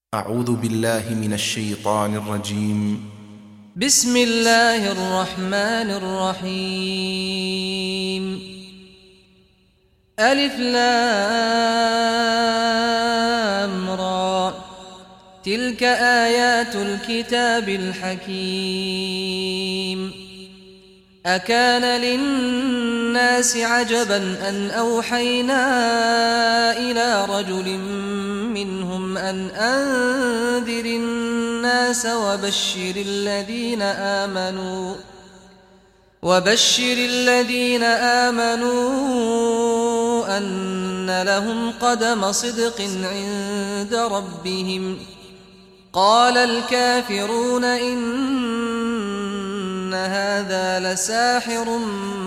أعوذ بالله من الشيطان الرجيم. بسم الله الرحمن الرحيم. ألف لام را، تلك آيات الكتاب الحكيم. أكان للناس عجبا أن أوحينا إلى رجل منهم أن أنذر الناس وبشر الذين آمنوا أن لهم قدم صدق عند ربهم. قال الكافرون إن هذا لساحر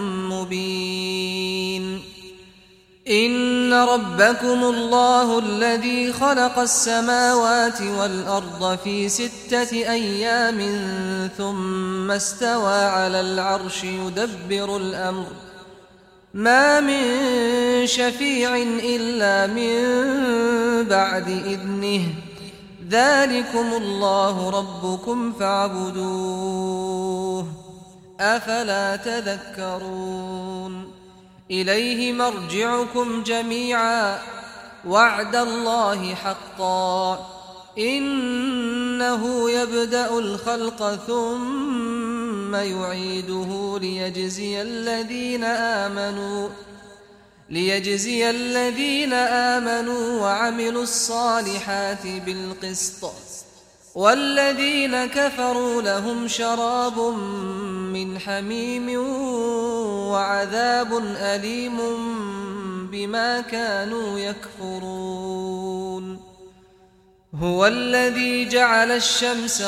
مبين. إن ربكم الله الذي خلق السماوات والأرض في 6 أيام ثم استوى على العرش يدبر الأمر، ما من شفيع إلا من بعد إذنه، ذلكم الله ربكم فاعبدوه، أفلا تذكرون. إليه مرجعكم جميعا، وعد الله حقا، إنه يبدأ الخلق ثم يعيده ليجزي الذين آمنوا وعملوا الصالحات بالقسط، والذين كفروا لهم شراب من حميم وعذاب أليم بما كانوا يكفرون. هو الذي جعل الشمس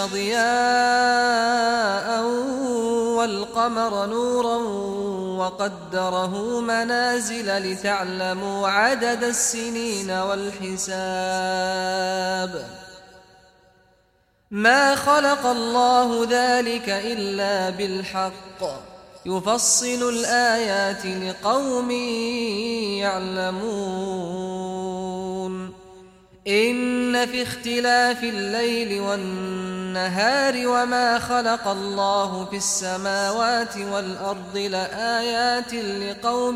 ضياء والقمر نورا وقدره منازل لتعلموا عدد السنين والحساب. ما خلق الله ذلك إلا بالحق، يفصل الآيات لقوم يعلمون. إن في اختلاف الليل والنهار وما خلق الله في السماوات والأرض لآيات لقوم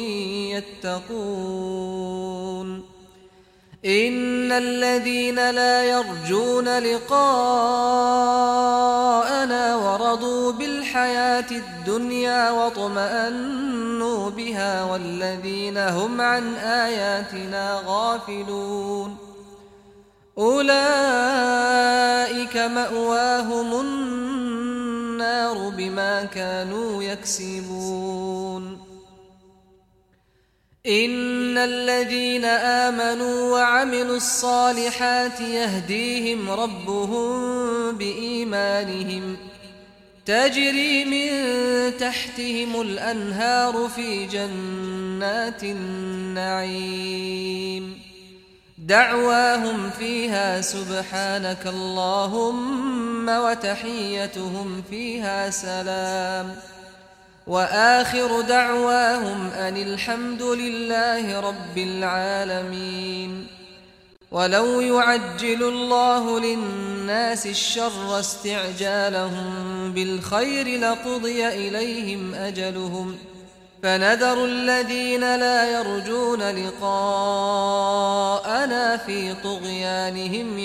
يتقون. إن الذين لا يرجون لقاءنا ورضوا بالحياة الدنيا واطمأنوا بها والذين هم عن آياتنا غافلون، أولئك مأواهم النار بما كانوا يكسبون. إن الذين آمنوا وعملوا الصالحات يهديهم ربهم بإيمانهم، تجري من تحتهم الأنهار في جنات النعيم، دعواهم فيها سبحانك اللهم وتحيتهم فيها سلام، وآخر دعواهم أن الحمد لله رب العالمين. ولو يعجل الله للناس الشر استعجالهم بالخير لقضي إليهم أجلهم، فنذر الذين لا يرجون لقاءنا في طغيانهم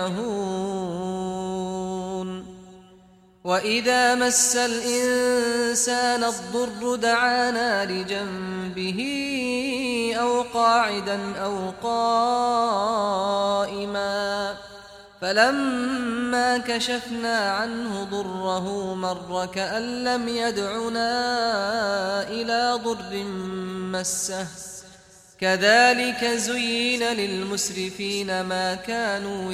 يعمهون. وإذا مس الإنسان الضر دعانا لجنبه أو قاعدا أو قائما، فلما كشفنا عنه ضره مر كأن لم يدعنا إلى ضر مسه، كذلك زين للمسرفين ما كانوا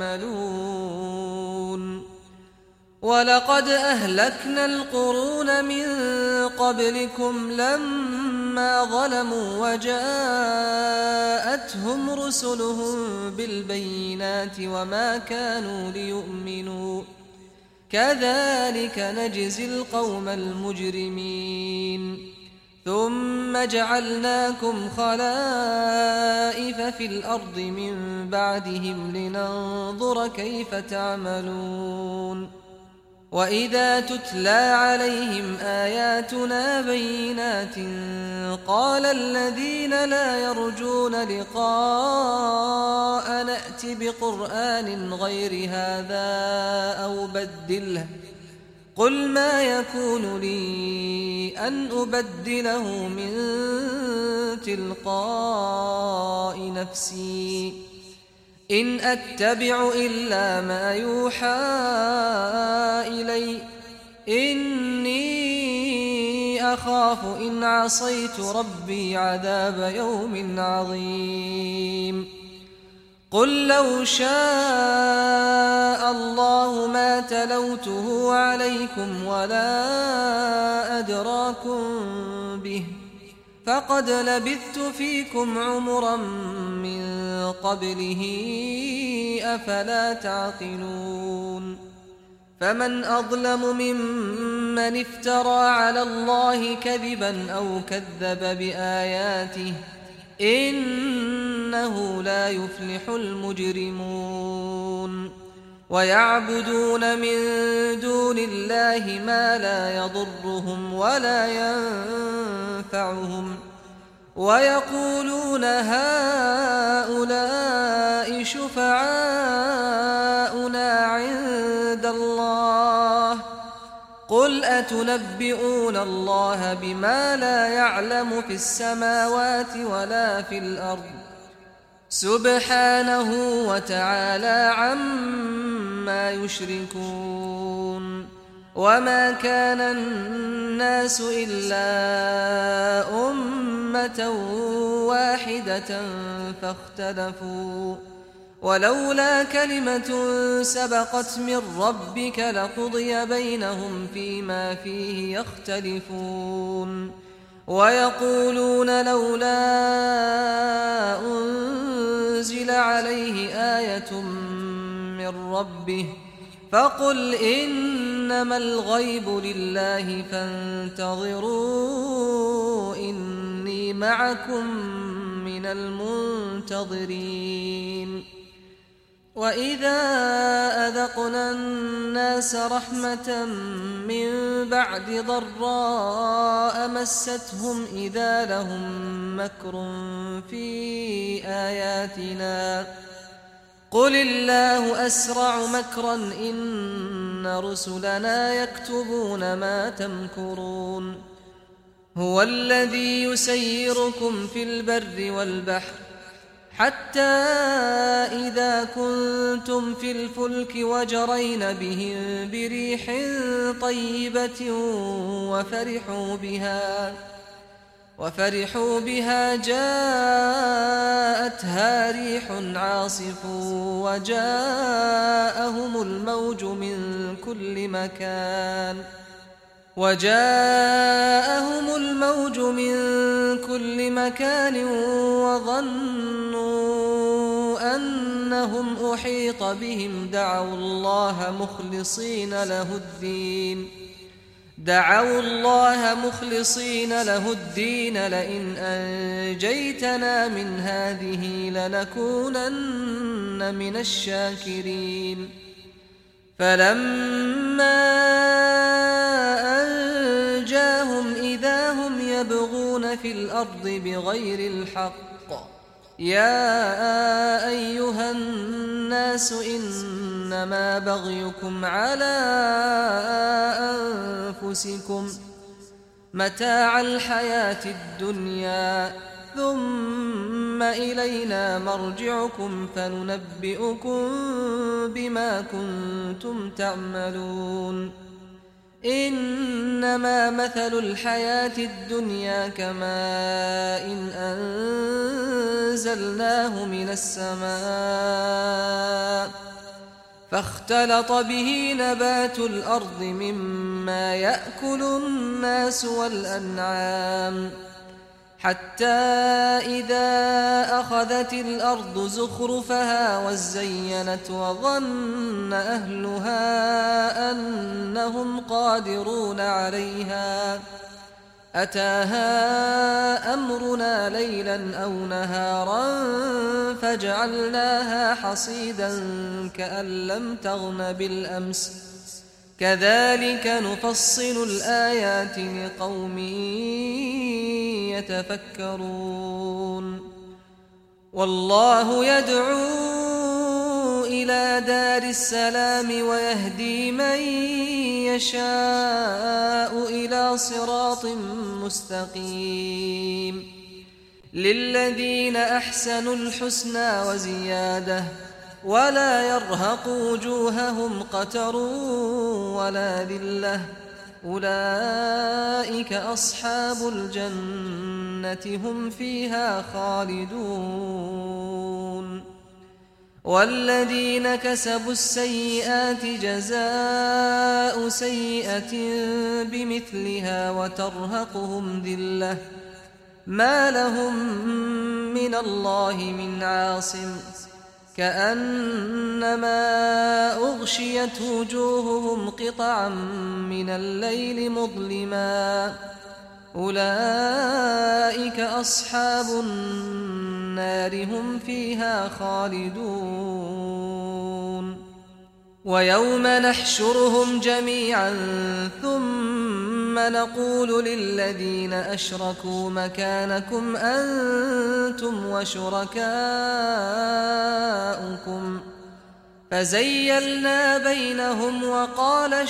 يعملون. ولقد أهلكنا القرون من قبلكم لما ظلموا وجاءتهم رسلهم بالبينات وما كانوا ليؤمنوا، كذلك نجزي القوم المجرمين. ثم جعلناكم خلائف في الأرض من بعدهم لننظر كيف تعملون وإذا تتلى عليهم آياتنا بينات قال الذين لا يرجون لقاء نأت بقرآن غير هذا أو بدله قل ما يكون لي أن أبدله من تلقاء نفسي إن أتبع إلا ما يوحى إلي إني أخاف إن عصيت ربي عذاب يوم عظيم قل لو شاء الله ما تلوته عليكم ولا أدراكم به فقد لبثت فيكم عمرا من قبله أفلا تعقلون فمن أظلم ممن افترى على الله كذبا أو كذب بآياته إنه لا يفلح المجرمون ويعبدون من دون الله ما لا يضرهم ولا ينفعهم ويقولون هؤلاء شفعاؤنا عند الله قل أتنبئون الله بما لا يعلم في السماوات ولا في الأرض سبحانه وتعالى عما يشركون وما كان الناس إلا أمة واحدة فاختلفوا ولولا كلمة سبقت من ربك لقضي بينهم فيما فيه يختلفون ويقولون لولا أنزل عليه آية من ربه فقل إنما الغيب لله فانتظروا إني معكم من المنتظرين وإذا أذقنا الناس رحمة من بعد ضراء مستهم إذا لهم مكر في آياتنا قل الله أسرع مكرا إن رسلنا يكتبون ما تمكرون هو الذي يسيركم في البر والبحر حتى إذا كنتم في الفلك وجرين بهم بريح طيبة وفرحوا بها جاءتها ريح عاصف وجاءهم الموج من كل مكان وظنوا أنهم أحيط بهم دعوا الله مخلصين له الدين لئن أنجيتنا من هذه لنكونن من الشاكرين فلما أنجاهم إذا هم يبغون في الأرض بغير الحق يا أيها الناس إنما بغيكم على أنفسكم متاع الحياة الدنيا ثم إلينا مرجعكم فننبئكم بما كنتم تعملون إنما مثل الحياة الدنيا كماء إن أنزلناه من السماء فاختلط به نبات الأرض مما يأكل الناس والأنعام حتى إذا أخذت الأرض زخرفها وزينت وظن أهلها أنهم قادرون عليها أتاها أمرنا ليلا أو نهارا فجعلناها حصيدا كأن لم تغن بالأمس كذلك نفصل الآيات لقوم يتفكرون والله يدعو إلى دار السلام ويهدي من يشاء إلى صراط مستقيم للذين أحسنوا الحسنى وزيادة ولا يرهق وجوههم قتر ولا ذلة أولئك أصحاب الجنة هم فيها خالدون والذين كسبوا السيئات جزاء سيئة بمثلها وترهقهم ذلة ما لهم من الله من عاصم كأنما أغشيت وجوههم قطعا من الليل مظلما أولئك أصحاب النار هم فيها خالدون ويوم نحشرهم جميعا ثم نقول للذين أشركوا مكانكم أنتم وشركاؤكم فزيلنا بينهم وقال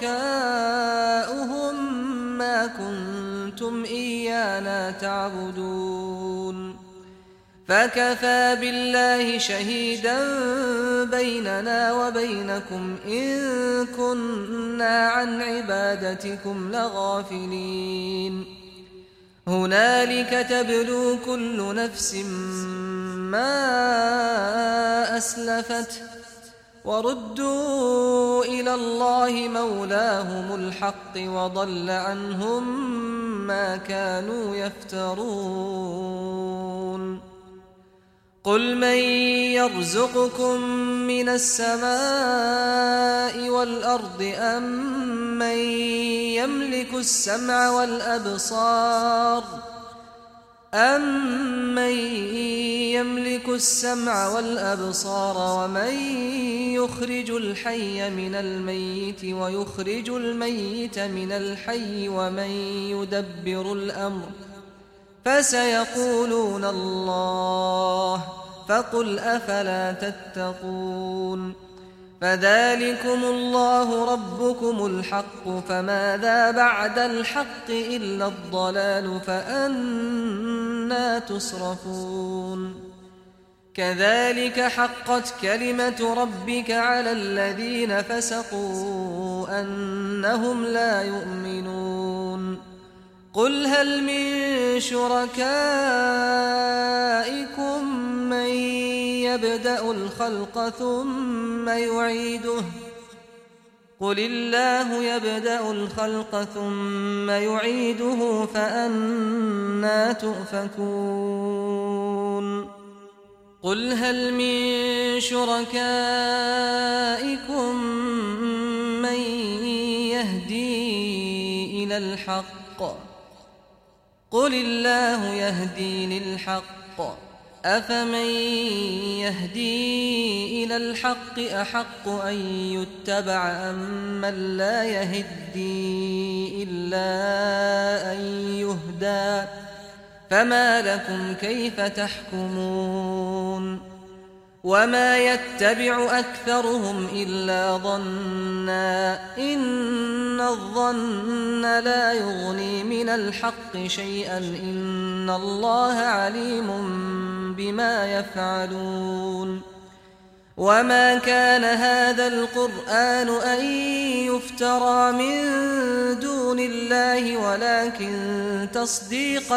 شركاؤهم ما كنتم إيانا تعبدون فكفى بالله شهيدا بيننا وبينكم إن كنا عن عبادتكم لغافلين هنالك تبلو كل نفس ما أسلفت وردوا إلى الله مولاهم الحق وضل عنهم ما كانوا يفترون قل من يرزقكم من السماء والأرض أمن يملك السمع والأبصار ومن يخرج الحي من الميت ويخرج الميت من الحي ومن يدبر الأمر فسيقولون الله فقل أفلا تتقون فذلكم الله ربكم الحق فماذا بعد الحق إلا الضلال فأنى تصرفون كذلك حقت كلمة ربك على الذين فسقوا أنهم لا يؤمنون قل هل من شركائكم من يبدأ الخلق ثم يعيده قل الله يبدأ الخلق ثم يعيده فأنى تؤفكون قل هل من شركائكم من يهدي إلى الحق قل الله يهدي للحق أفمن يهدي إلى الحق أحق أن يتبع أم من لا يهدي إلا أن يهدى فما لكم كيف تحكمون وما يتبع أكثرهم إلا ظنا إن الظن لا يغني من الحق شيئا إن الله عليم بما يفعلون وما كان هذا القرآن أن يفترى من دون الله ولكن تصديق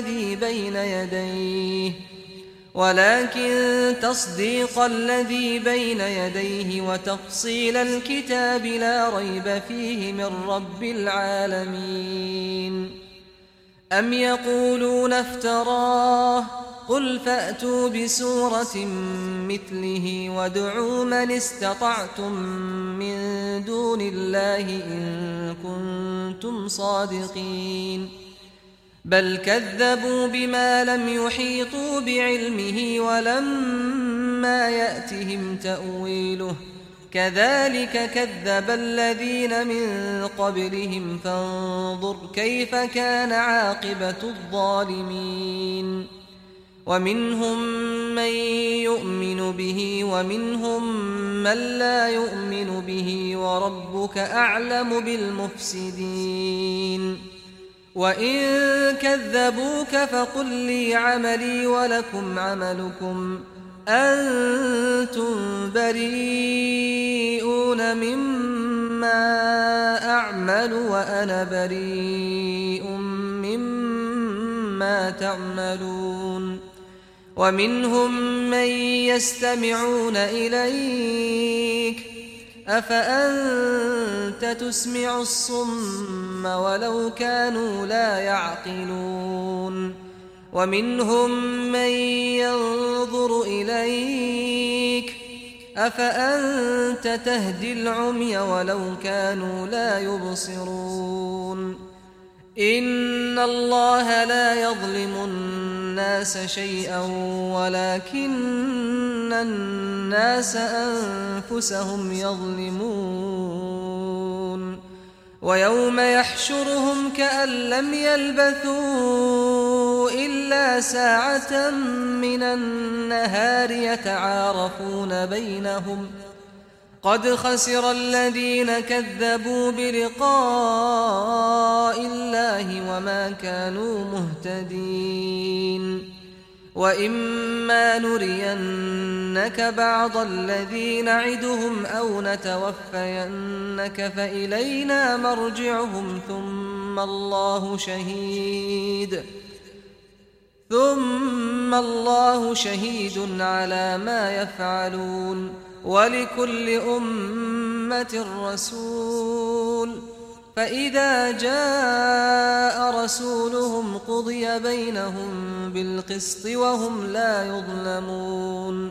الذي بين يديه وتفصيل الكتاب لا ريب فيه من رب العالمين أم يقولون افتراه قل فأتوا بسورة مثله وادعوا من استطعتم من دون الله إن كنتم صادقين بل كذبوا بما لم يحيطوا بعلمه ولما يأتهم تأويله كذلك كذب الذين من قبلهم فانظر كيف كان عاقبة الظالمين ومنهم من يؤمن به ومنهم من لا يؤمن به وربك أعلم بالمفسدين وإن كذبوك فقل لي عملي ولكم عملكم أنتم بريئون مما أعمل وأنا بريء مما تعملون ومنهم من يستمعون إليك أفأنت تسمع الصم ولو كانوا لا يعقلون ومنهم من ينظر إليك أفأنت تهدي العمي ولو كانوا لا يبصرون إن الله لا يظلم الناس شيئا ولكن الناس أنفسهم يظلمون ويوم يحشرهم كأن لم يلبثوا إلا ساعة من النهار يتعارفون بينهم قد خسر الذين كذبوا بلقاء الله وما كانوا مهتدين وإما نرينك بعض الذي نعدهم أو نتوفينك فإلينا مرجعهم ثم الله شهيد على ما يفعلون ولكل أمة رسول فإذا جاء رسولهم قضي بينهم بالقسط وهم لا يظلمون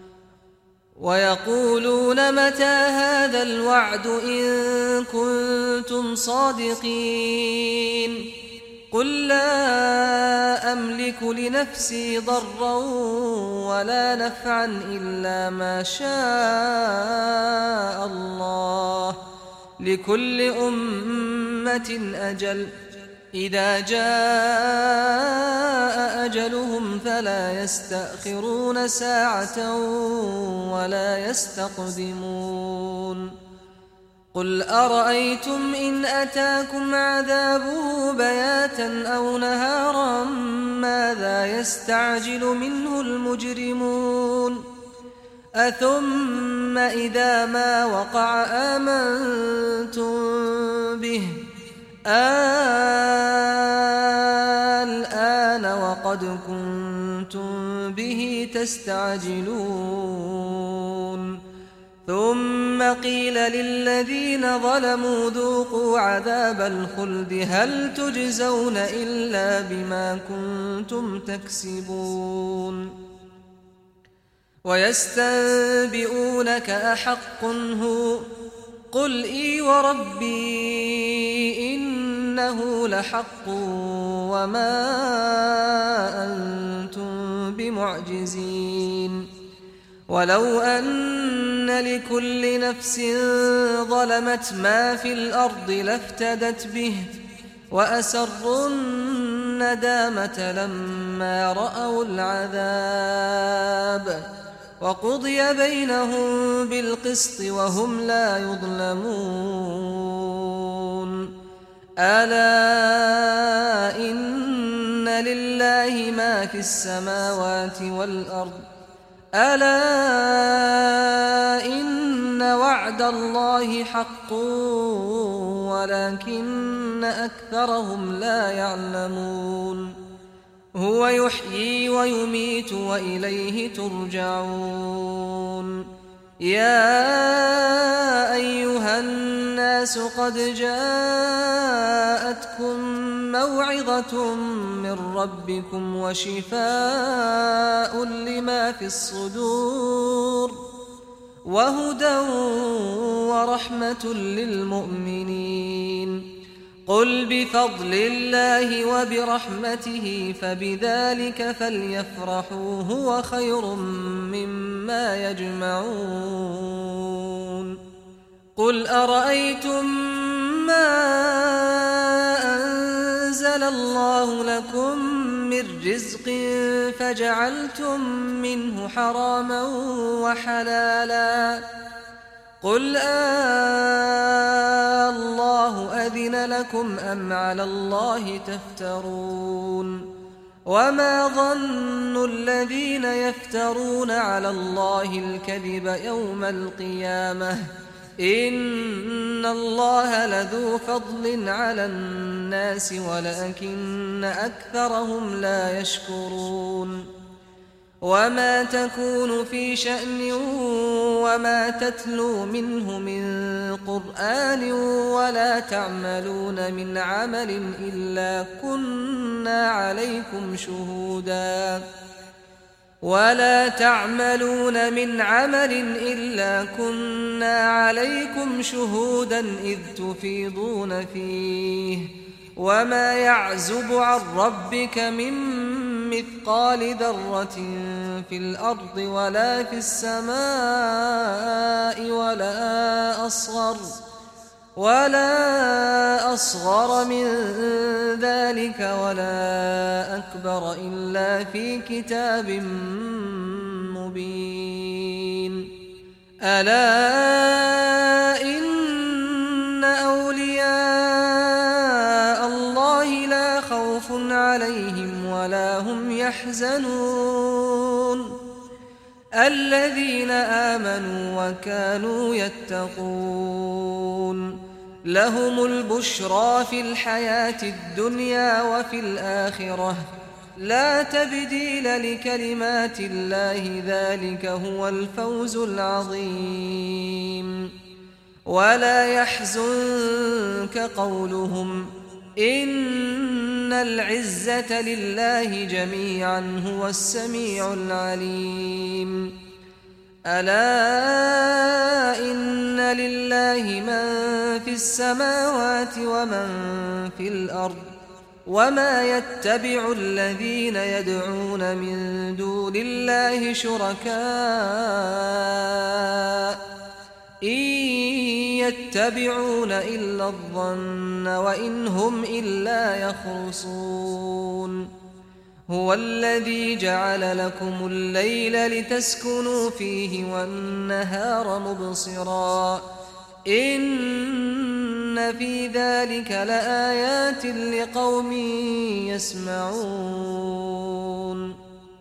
ويقولون متى هذا الوعد إن كنتم صادقين قل لا أملك لنفسي ضرا ولا نفعا إلا ما شاء الله لكل أمة أجل إذا جاء أجلهم فلا يستأخرون ساعة ولا يستقدمون قل أرأيتم إن أتاكم عذابه بياتا أو نهارا ماذا يستعجل منه المجرمون أثم إذا ما وقع آمنتم به الآن وقد كنتم به تستعجلون ثم قيل للذين ظلموا ذوقوا عذاب الخلد هل تجزون إلا بما كنتم تكسبون ويستنبئونك أحق هو قل إي وربي إنه لحق وما أنتم بمعجزين ولو أن لكل نفس ظلمت ما في الأرض لافتدت به وأسروا الندامة لما رأوا العذاب وقضي بينهم بالقسط وهم لا يظلمون ألا إن لله ما في السماوات والأرض ألا إن وعد الله حق ولكن أكثرهم لا يعلمون هو يحيي ويميت وإليه ترجعون يا أيها الناس قد جاءتكم موعظة من ربكم وشفاء لما في الصدور وهدى ورحمة للمؤمنين قل بفضل الله وبرحمته فبذلك فليفرحوا هو خير مما يجمعون قل أرأيتم ما أنزل الله لكم من رزق فجعلتم منه حراما وحلالا قل الله أذن لكم أم على الله تفترون وما ظن الذين يفترون على الله الكذب يوم القيامة إن الله لذو فضل على الناس ولكن أكثرهم لا يشكرون وما تكون في شأن وما تتلو منه من قرآن ولا تعملون من عمل إلا كنا عليكم شهودا إذ تفيضون فيه وما يعزب عن ربك من مثقال ذرة في الأرض ولا في السماء ولا أصغر من ذلك ولا أكبر إلا في كتاب مبين ألا إن أولياء الله لا خوف عليهم ولا هم يحزنون الذين آمنوا وكانوا يتقون لهم البشرى في الحياة الدنيا وفي الآخرة لا تبديل لكلمات الله ذلك هو الفوز العظيم ولا يحزنك قولهم إن العزة لله جميعا هو السميع العليم ألا إن لله من في السماوات ومن في الأرض وما يتبع الذين يدعون من دون الله شركاء إن يتبعون إلا الظن وإن هم إلا يخرصون هو الذي جعل لكم الليل لتسكنوا فيه والنهار مبصرا إن في ذلك لآيات لقوم يسمعون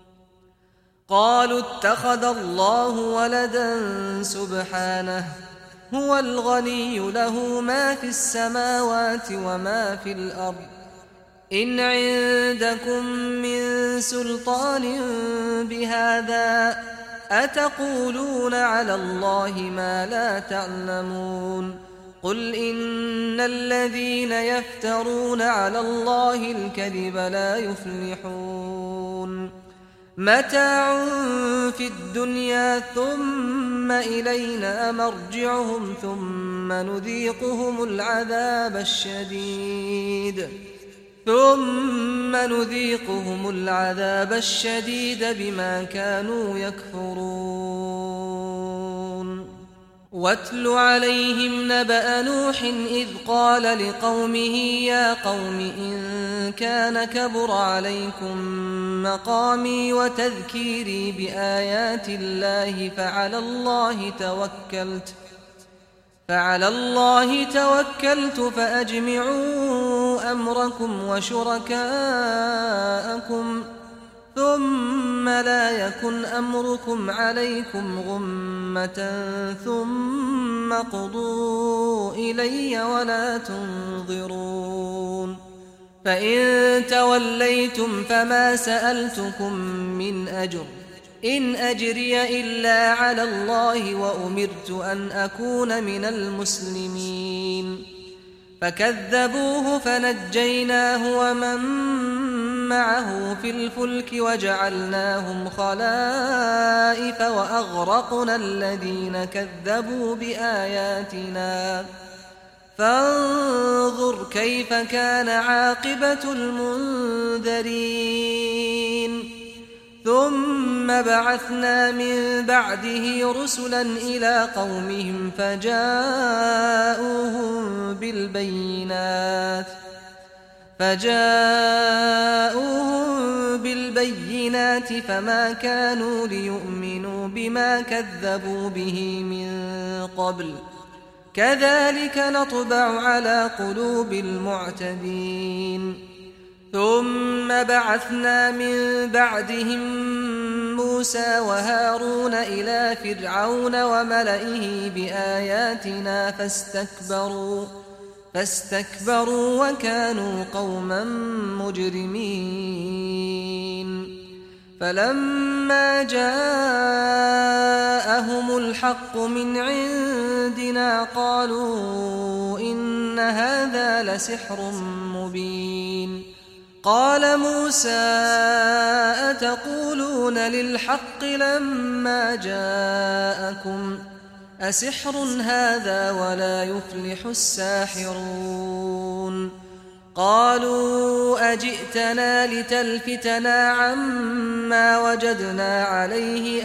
قالوا اتخذ الله ولدا سبحانه هو الغني له ما في السماوات وما في الأرض إن عندكم من سلطان بهذا أتقولون على الله ما لا تعلمون قل إن الذين يفترون على الله الكذب لا يفلحون متاع في الدنيا ثم إلينا مرجعهم ثم نذيقهم العذاب الشديد بما كانوا يكفرون واتل عليهم نبأ نوح إذ قال لقومه يا قوم إن كان كبر عليكم مقامي وتذكيري بآيات الله فعلى الله توكلت فأجمعوا أمركم وشركاءكم ثم لا يكن أمركم عليكم غمة ثم قضوا إلي ولا تنظرون فإن توليتم فما سألتكم من أجر إن أجري إلا على الله وأمرت أن أكون من المسلمين فكذبوه فنجيناه ومن معه في الفلك وجعلناهم خلائف وأغرقنا الذين كذبوا بآياتنا فانظر كيف كان عاقبة المنذرين ثم بعثنا من بعده رسلا إلى قومهم فجاءوهم بالبينات فما كانوا ليؤمنوا بما كذبوا به من قبل كذلك نطبع على قلوب المعتدين ثم بعثنا من بعدهم موسى وهارون إلى فرعون وملئه بآياتنا فاستكبروا وكانوا قوما مجرمين فلما جاءهم الحق من عندنا قالوا إن هذا لسحر مبين قال موسى أتقولون للحق لما جاءكم أسحر هذا ولا يفلح الساحرون قالوا أجئتنا لتلفتنا عما وجدنا عليه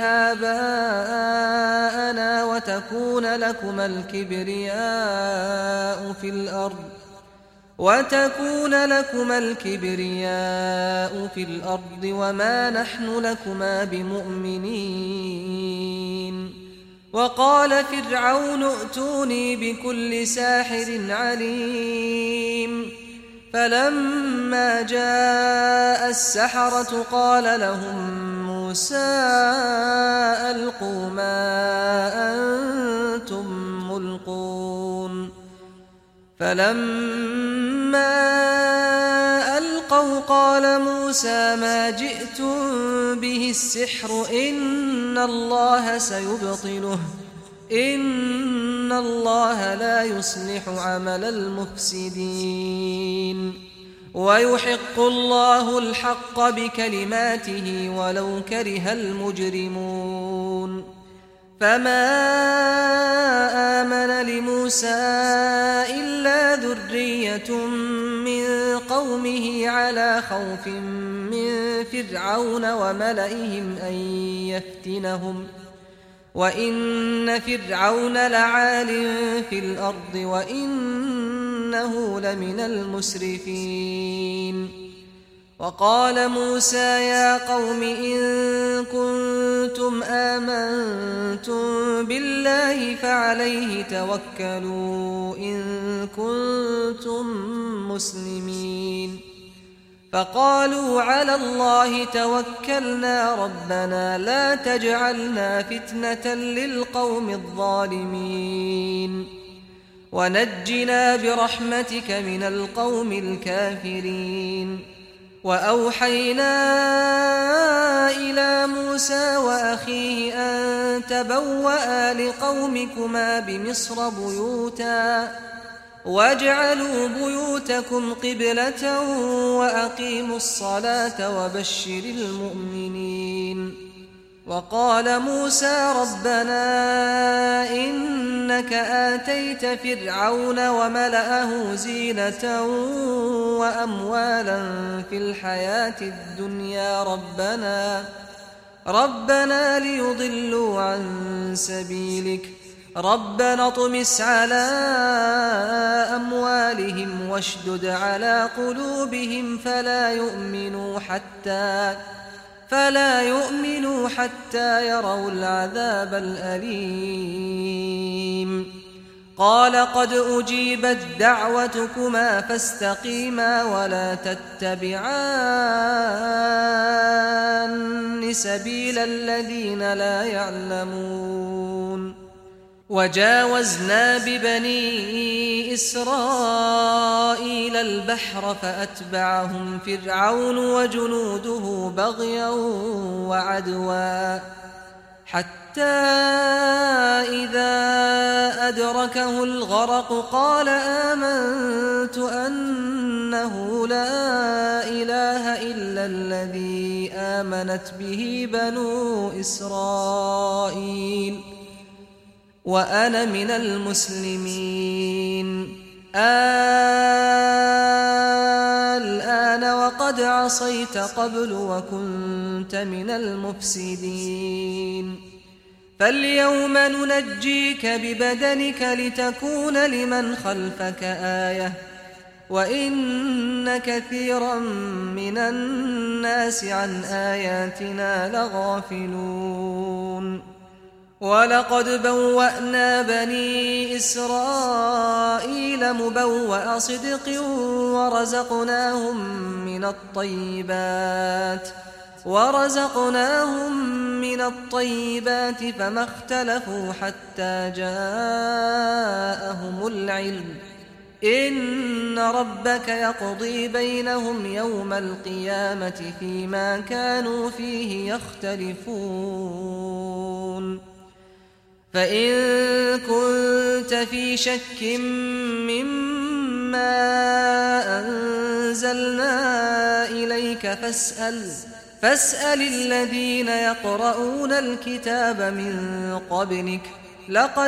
آباءنا وتكون لكما الكبرياء في الأرض وما نحن لكما بمؤمنين وقال فرعون ائتوني بكل ساحر عليم فلما جاء السحرة قال لهم موسى ألقوا ما أنتم ملقون فلما ألقوا قال موسى ما جئتم به السحر إن الله سيبطله إن الله لا يصلح عمل المفسدين ويحق الله الحق بكلماته ولو كره المجرمون فما آمن لموسى إلا ذرية من قومه على خوف من فرعون وملئهم أن يفتنهم وإن فرعون لعال في الأرض وإنه لمن المسرفين وقال موسى يا قوم إن كنتم آمنتم بالله فعليه توكلوا إن كنتم مسلمين فقالوا على الله توكلنا ربنا لا تجعلنا فتنة للقوم الظالمين ونجنا برحمتك من القوم الكافرين وأوحينا إلى موسى وأخيه أن تبوأ لقومكما بمصر بيوتا واجعلوا بيوتكم قبلة وأقيموا الصلاة وبشر المؤمنين وقال موسى ربنا إنك آتيت فرعون وملأه زينة وأموالا في الحياة الدنيا ربنا ليضلوا عن سبيلك ربنا اطمس على أموالهم واشدد على قلوبهم فلا يؤمنوا حتى يروا العذاب الأليم قال قد أجيبت دعوتكما فاستقيما ولا تتبعان سبيل الذين لا يعلمون وجاوزنا ببني إسرائيل البحر فأتبعهم فرعون وجنوده بغيا وعدوا حتى إذا أدركه الغرق قال آمنت أنه لا إله إلا الذي آمنت به بنو إسرائيل وأنا من المسلمين الآن وقد عصيت قبل وكنت من المفسدين فاليوم ننجيك ببدنك لتكون لمن خلفك آية وإن كثيرا من الناس عن آياتنا لغافلون ولقد بوأنا بني إسرائيل مبوأ صدق ورزقناهم من الطيبات فما اختلفوا حتى جاءهم العلم إن ربك يقضي بينهم يوم القيامة فيما كانوا فيه يختلفون فإن كنت في شك مما أنزلنا إليك فاسأل الذين يقرؤون الكتاب من قبلك لقد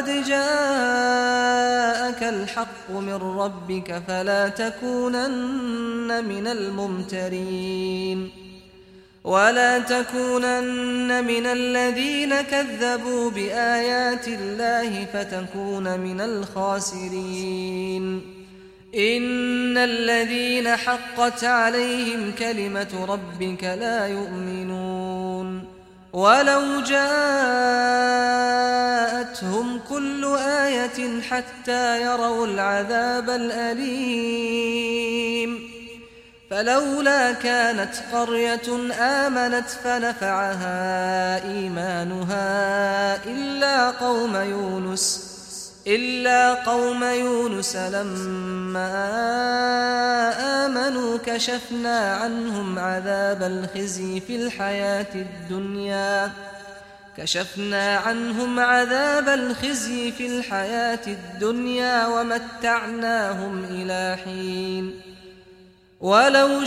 جاءك الحق من ربك فلا تكونن من الممترين ولا تكونن من الذين كذبوا بآيات الله فتكون من الخاسرين إن الذين حقت عليهم كلمة ربك لا يؤمنون ولو جاءتهم كل آية حتى يروا العذاب الأليم فلولا كانت قرية آمنت فنفعها إيمانها إلا قوم يونس لما آمنوا كشفنا عنهم عذاب الخزي في الحياة الدنيا ومتعناهم إلى حين ولو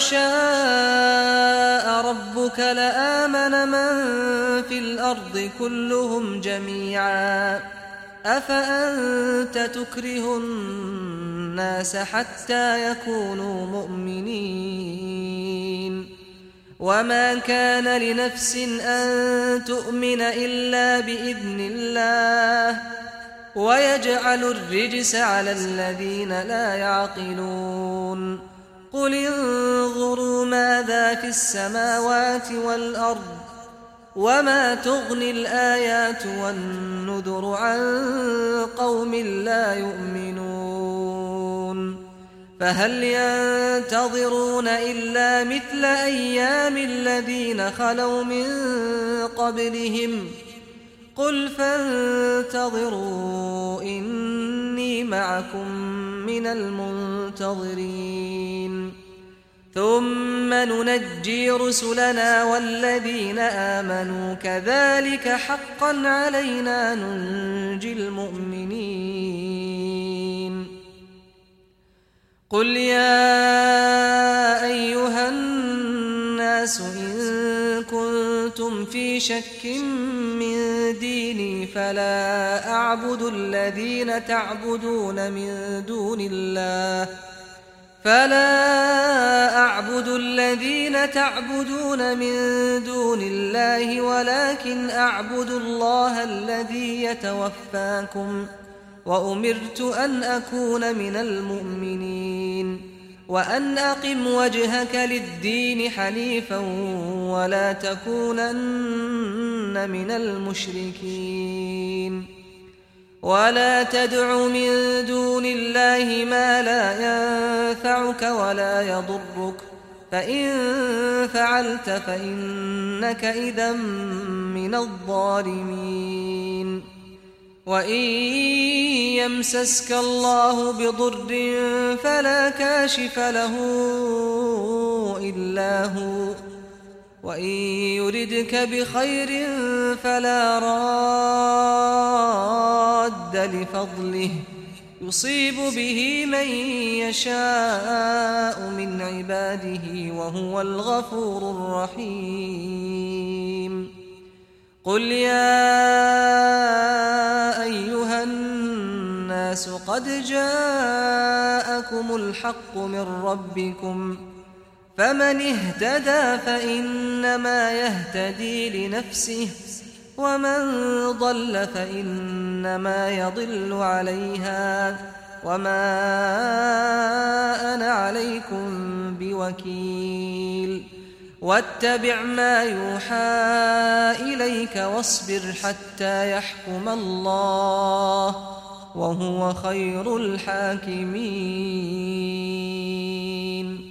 شاء ربك لآمن من في الأرض كلهم جميعا أفأنت تكره الناس حتى يكونوا مؤمنين وما كان لنفس أن تؤمن إلا بإذن الله ويجعل الرجس على الذين لا يعقلون قل انظروا ماذا في السماوات والأرض وما تغني الآيات والنذر عن قوم لا يؤمنون فهل ينتظرون إلا مثل أيام الذين خلوا من قبلهم قل فانتظروا إني معكم من المنتظرين ثم ننجي رسلنا والذين آمنوا كذلك حقا علينا ننجي المؤمنين قل يا أيها الناس إن كنتم في شك من ديني فلا أعبد الذين تعبدون من دون الله ولكن أعبد الله الذي يتوفاكم وأمرت أن أكون من المؤمنين وأن أقم وجهك للدين حنيفا ولا تكونن من المشركين ولا تدع من دون الله ما لا ينفعك ولا يضرك فإن فعلت فإنك إذا من الظالمين وإن يمسسك الله بضر فلا كاشف له إلا هو وإن يردك بخير فلا راد لفضله يصيب به من يشاء من عباده وهو الغفور الرحيم قل يا أيها الناس الناس قد جاءكم الحق من ربكم فمن اهتدى فإنما يهتدي لنفسه ومن ضل فإنما يضل عليها وما أنا عليكم بوكيل واتبع ما يوحى إليك واصبر حتى يحكم الله وهو خير الحاكمين.